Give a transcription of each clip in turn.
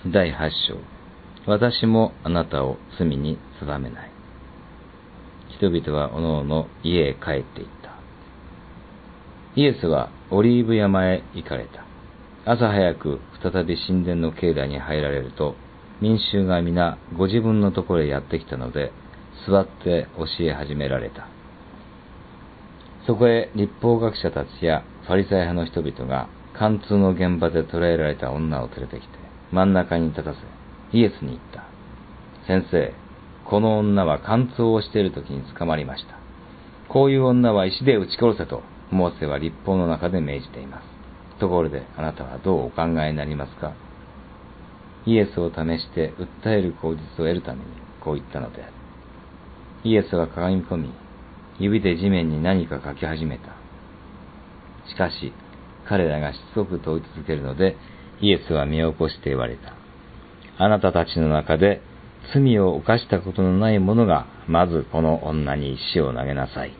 第8章。私もあなたを罪に定めない。人々はおのおの家へ帰っていった。イエスはオリーブ山へ行かれた。朝早く再び神殿の境内に入られると、民衆が皆ご自分のところへやってきたので、座って教え始められた。そこへ立法学者たちやファリサイ派の人々が貫通の現場で捕らえられた女を連れてきて真ん中に立たせ、イエスに言った。先生、この女は貫通をしている時に捕まりました。こういう女は石で撃ち殺せとモーセは立法の中で命じています。ところであなたはどうお考えになりますか？イエスを試して訴える口実を得るためにこう言ったのである。イエスはかがみ込み、指で地面に何か書き始めた。しかし、彼らがしつこく問い続けるので、イエスは身を起こして言われた。あなたたちの中で罪を犯したことのない者が、まずこの女に石を投げなさい。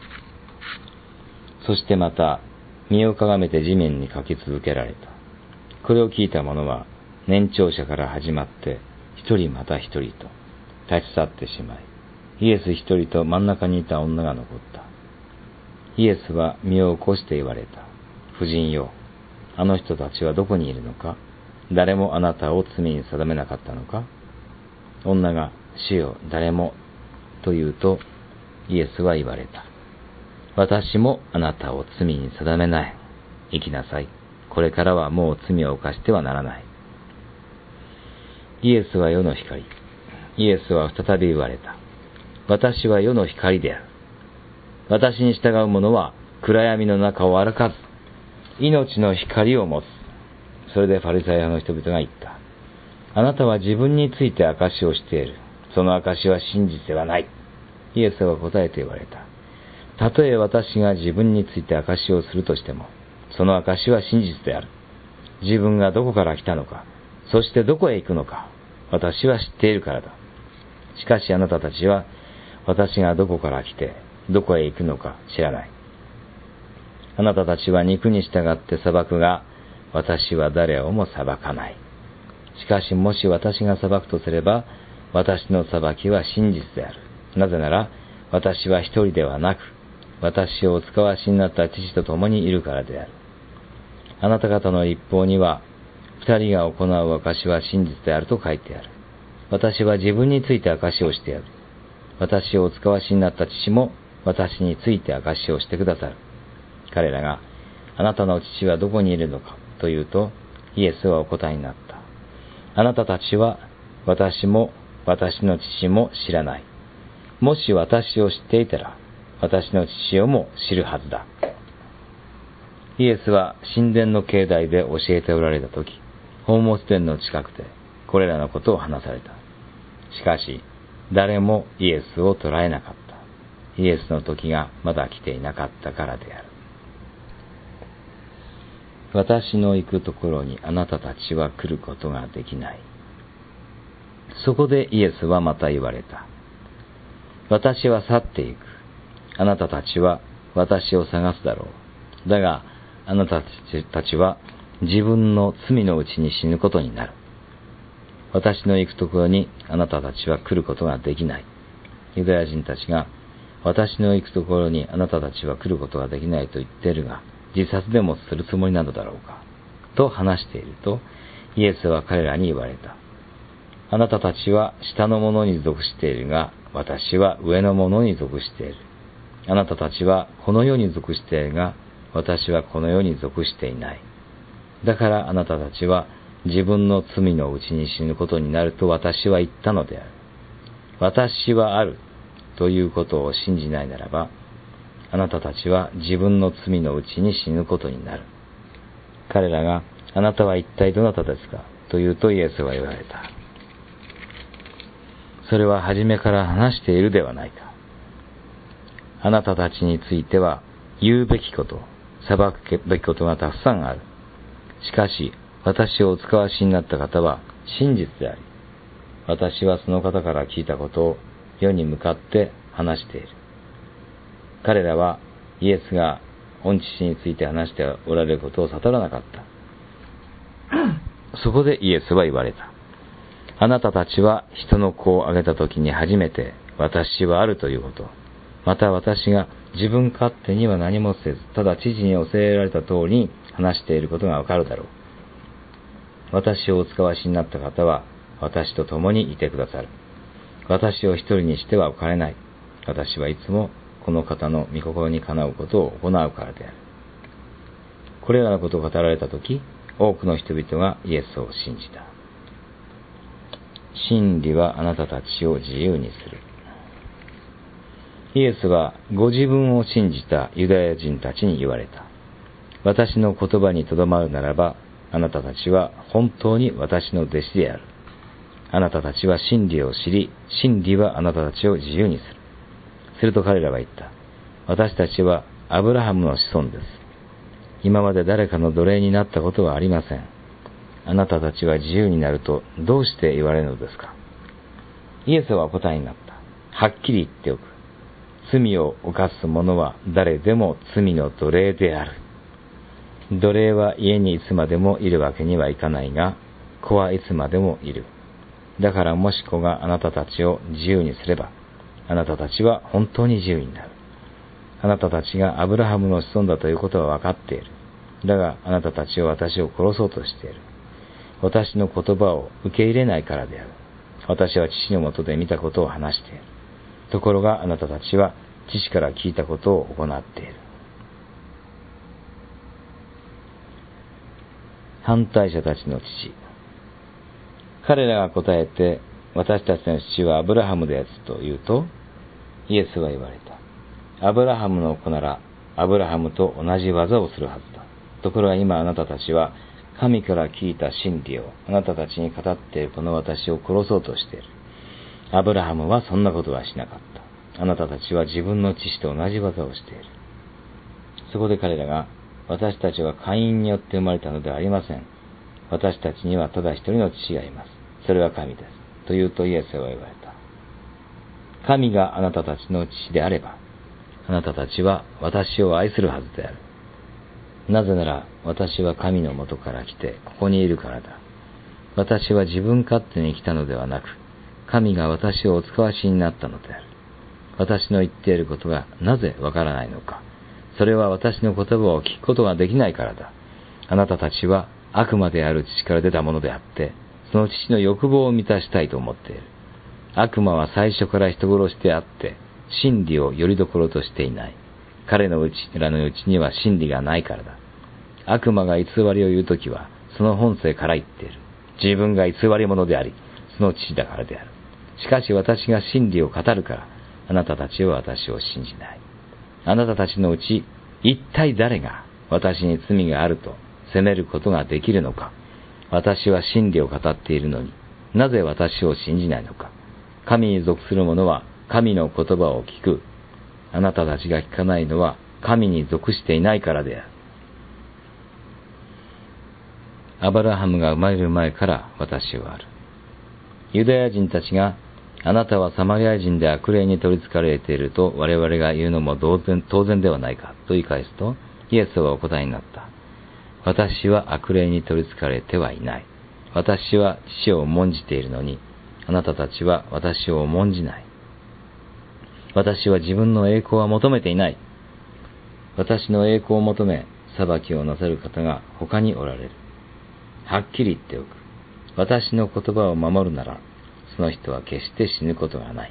そしてまた、身をかがめて地面に書き続けられた。これを聞いた者は、年長者から始まって、一人また一人と立ち去ってしまい、イエス一人と真ん中にいた女が残った。イエスは身を起こして言われた。婦人よ、あの人たちはどこにいるのか？誰もあなたを罪に定めなかったのか？女が、主よ、誰も、と言うと、イエスは言われた。私もあなたを罪に定めない。生きなさい。これからはもう罪を犯してはならない。イエスは世の光。イエスは再び言われた。私は世の光である。私に従う者は暗闇の中を歩かず、命の光を持つ。それでファリサイ派の人々が言った。あなたは自分について証しをしている。その証しは真実ではない。イエスは答えて言われた。たとえ私が自分について証しをするとしても、その証しは真実である。自分がどこから来たのか、そしてどこへ行くのか、私は知っているからだ。しかしあなたたちは、私がどこから来て、どこへ行くのか知らない。あなたたちは肉に従って裁くが、私は誰をも裁かない。しかしもし私が裁くとすれば、私の裁きは真実である。なぜなら、私は一人ではなく、私をお使わしになった父と共にいるからである。あなた方の立法には、二人が行う証は真実であると書いてある。私は自分について証しをしてやる。私をお使わしになった父も私について証しをしてくださる。彼らが、あなたの父はどこにいるのかというと、イエスはお答えになった。あなたたちは私も私の父も知らない。もし私を知っていたら、私の父をも知るはずだ。イエスは神殿の境内で教えておられたとき、宝物殿の近くでこれらのことを話された。しかし、誰もイエスを捕らえなかった。イエスの時がまだ来ていなかったからである。私の行くところにあなたたちは来ることができない。そこでイエスはまた言われた。私は去っていく。あなたたちは私を探すだろう。だが、あなたたちは自分の罪のうちに死ぬことになる。私の行くところにあなたたちは来ることができない。ユダヤ人たちが、私の行くところにあなたたちは来ることができないと言っているが、自殺でもするつもりなのだろうか。と話していると、イエスは彼らに言われた。あなたたちは下の者に属しているが、私は上の者に属している。あなたたちはこの世に属しているが、私はこの世に属していない。だからあなたたちは自分の罪のうちに死ぬことになると私は言ったのである。私はあるということを信じないならば、あなたたちは自分の罪のうちに死ぬことになる。彼らが、あなたは一体どなたですかと言うとイエスは言われた。それは初めから話しているではないか。あなたたちについては言うべきこと、裁くべきことがたくさんある。しかし、私をお使わしになった方は真実であり、私はその方から聞いたことを世に向かって話している。彼らはイエスが御父について話しておられることを悟らなかった。 そこでイエスは言われた。あなたたちは人の子をあげた時に初めて私はあるということ。また私が自分勝手には何もせず、ただ知事に教えられた通りに話していることがわかるだろう。私をお使わしになった方は私と共にいてくださる。私を一人にしてはおかれない。私はいつもこの方の御心にかなうことを行うからである。これらのことを語られたとき、多くの人々がイエスを信じた。真理はあなたたちを自由にする。イエスはご自分を信じたユダヤ人たちに言われた。私の言葉にとどまるならば、あなたたちは本当に私の弟子である。あなたたちは真理を知り、真理はあなたたちを自由にする。すると彼らは言った。私たちはアブラハムの子孫です。今まで誰かの奴隷になったことはありません。あなたたちは自由になるとどうして言われるのですか。イエスはお答えになった。はっきり言っておく。罪を犯す者は誰でも罪の奴隷である。奴隷は家にいつまでもいるわけにはいかないが、子はいつまでもいる。だからもし子があなたたちを自由にすれば、あなたたちは本当に自由になる。あなたたちがアブラハムの子孫だということは分かっている。だがあなたたちは私を殺そうとしている。私の言葉を受け入れないからである。私は父のもとで見たことを話している。ところがあなたたちは父から聞いたことを行っている。反対者たちの父。彼らが答えて、私たちの父はアブラハムですと言うと、イエスは言われた。アブラハムの子なら、アブラハムと同じ技をするはずだ。ところが今あなたたちは、神から聞いた真理をあなたたちに語っているこの私を殺そうとしている。アブラハムはそんなことはしなかった。あなたたちは自分の父と同じ技をしている。そこで彼らが、私たちはカインによって生まれたのではありません。私たちにはただ一人の父がいます。それは神です。と言うとイエスは言われた。神があなたたちの父であれば、あなたたちは私を愛するはずである。なぜなら私は神のもとから来てここにいるからだ。私は自分勝手に来たのではなく、神が私をお使わしになったのである。私の言っていることがなぜわからないのか。それは私の言葉を聞くことができないからだ。あなたたちは悪魔である父から出たものであって、その父の欲望を満たしたいと思っている。悪魔は最初から人殺しであって、真理をよりどころとしていない。彼らのうちには真理がないからだ。悪魔が偽りを言うときは、その本性から言っている。自分が偽り者であり、その父だからである。しかし私が真理を語るから、あなたたちは私を信じない。あなたたちのうち、一体誰が私に罪があると責めることができるのか。私は真理を語っているのに、なぜ私を信じないのか。神に属する者は神の言葉を聞く。あなたたちが聞かないのは神に属していないからである。アブラハムが生まれる前から私はある。ユダヤ人たちが、あなたはサマリア人で悪霊に取り憑かれていると我々が言うのも当然ではないかと言い返すと、イエスはお答えになった。私は悪霊に取り憑かれてはいない。私は父を重んじているのに、あなたたちは私を重んじない。私は自分の栄光は求めていない。私の栄光を求め、裁きをなさる方が他におられる。はっきり言っておく。私の言葉を守るなら、その人は決して死ぬことがない。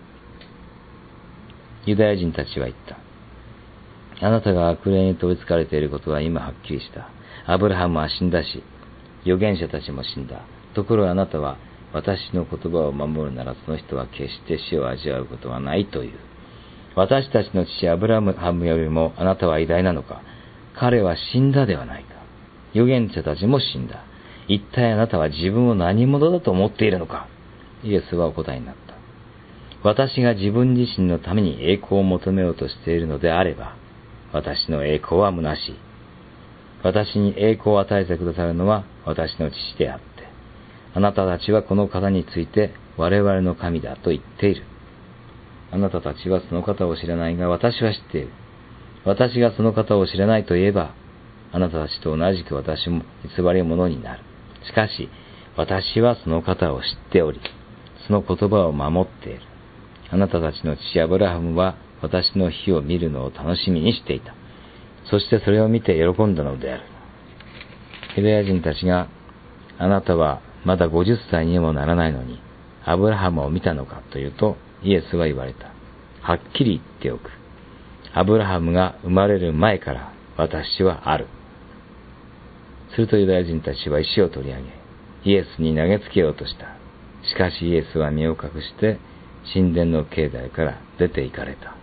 ユダヤ人たちは言った。あなたが悪霊に取り憑かれていることは今はっきりした。アブラハムは死んだし、預言者たちも死んだ。ところがあなたは、私の言葉を守るならその人は決して死を味わうことはないという。私たちの父アブラハムよりもあなたは偉大なのか。彼は死んだではないか。預言者たちも死んだ。一体あなたは自分を何者だと思っているのか。イエスはお答えになった。私が自分自身のために栄光を求めようとしているのであれば、私の栄光は虚しい。私に栄光を与えてくださるのは私の父であって、あなたたちはこの方について我々の神だと言っている。あなたたちはその方を知らないが私は知っている。私がその方を知らないと言えば、あなたたちと同じく私も偽り者になる。 しかし、私はその方を知っており、その言葉を守っている。あなたたちの父アブラハムは私の日を見るのを楽しみにしていた。そしてそれを見て喜んだのである。ユダヤ人たちが、あなたはまだ50歳にもならないのに、アブラハムを見たのかというと、イエスは言われた。はっきり言っておく。アブラハムが生まれる前から私はある。するとユダヤ人たちは石を取り上げ、イエスに投げつけようとした。しかしイエスは身を隠して神殿の境内から出て行かれた。